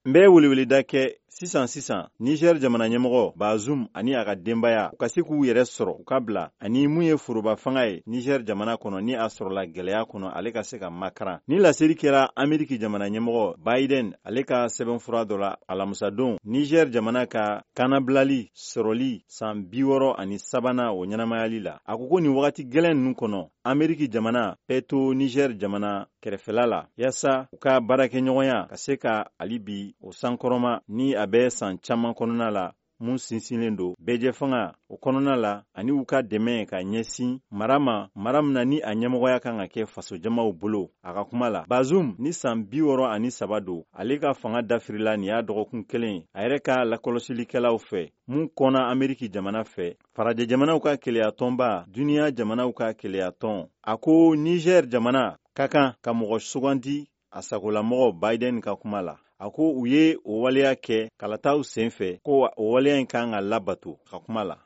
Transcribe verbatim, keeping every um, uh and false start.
N bɛ weleweleda kɛ sisan sisan Niger jamana ɲɛmɔgɔ Bazoum ani a ka denbaya u ka se k'u yɛrɛ sɔrɔ u ka bila ani mun ye foroba fanga ye Niger jamana kɔnɔ ni a sɔrɔla gɛlɛya kɔnɔ ale ka se ka makaran. Ni laseli kɛra Ameriki jamana ɲɛmɔgɔ Biden ale ka sɛbɛnfura dɔ la alamusadon Niger jamana ka kannabilali sɔrɔli san bi wɔɔrɔ ani sabanan o ɲɛnamayali la. A ko ko nin wagati gɛlɛn ninnu kɔnɔ Ameriki jamana bɛ to Niger jamana kɛrɛfɛla la yasa u ka baarakɛɲɔgɔnya ka se ka ali bi o sankɔrɔma ni a bɛ san caman kɔnɔna la mun sinsinnen don bɛɛjɛ fanga o kɔnɔna la ani u ka dɛmɛ ka ɲɛsin mara ma mara min na ni a ɲɛmɔgɔya kan ka kɛ fasojamaw bolo. A ka kuma la Bazoum ni san bi wɔɔrɔ ani saba don ale ka fanga dafirila nin y'a dɔgɔkun kelen a yɛrɛ ka lakɔlɔsilikɛlaw fɛ mun kɔnna Ameriki jamana fɛ farajɛ jamanaw ka keleyatɔnba duniya jamanaw ka keleyatɔn. A ko Niger jamana ka kan ka mɔgɔ sugandi a sagolamɔgɔ Biden ka kuma la. A ko u ye o waleya kɛ kalataw senfɛ ko o waleya in kan ka labato ka kuma la.